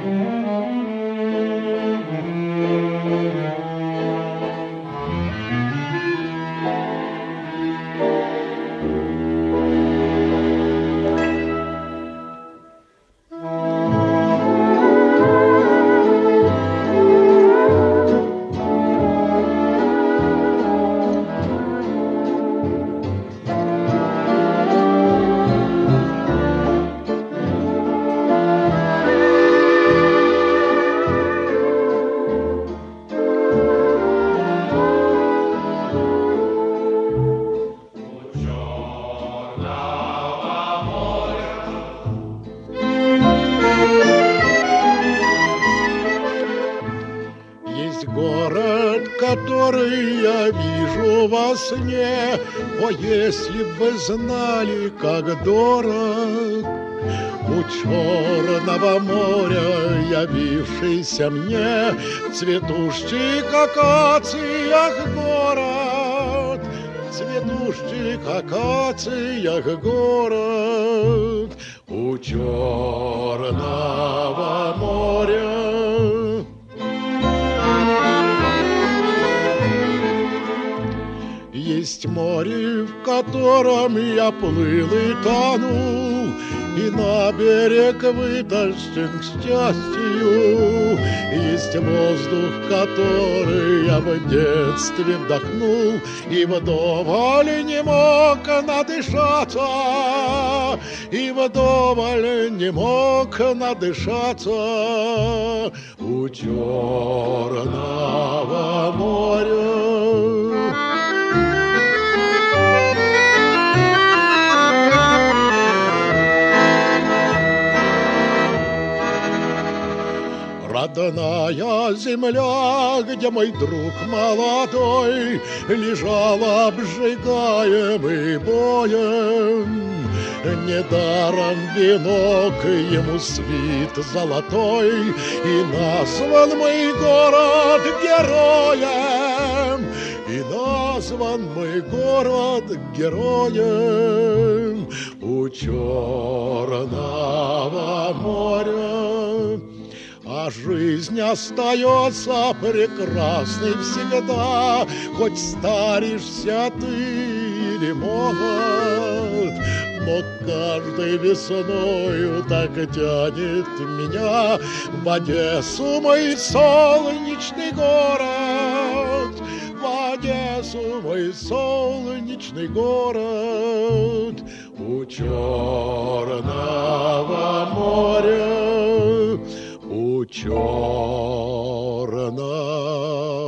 Город, который я вижу во сне, о, если б вы знали, как дорог у черного моря явившийся мне в цветущих акациях город, в цветущих акациях город у черного моря. Есть море, в котором я плыл и тонул, и на берег вытащен к счастью. Есть воздух, который я в детстве вдохнул, и вдоволь не мог надышаться, и вдоволь не мог надышаться у черного моря. Родная земля, где мой друг молодой лежал обжигаемый боем, недаром венок ему свит золотой, и назван мой город героем, и назван мой город героем у черного моря. А жизнь остается прекрасной всегда, хоть старишься ты или молод. Но каждой весною так тянет меня в Одессу, мой солнечный город, в Одессу, мой солнечный город у черного моря. У черного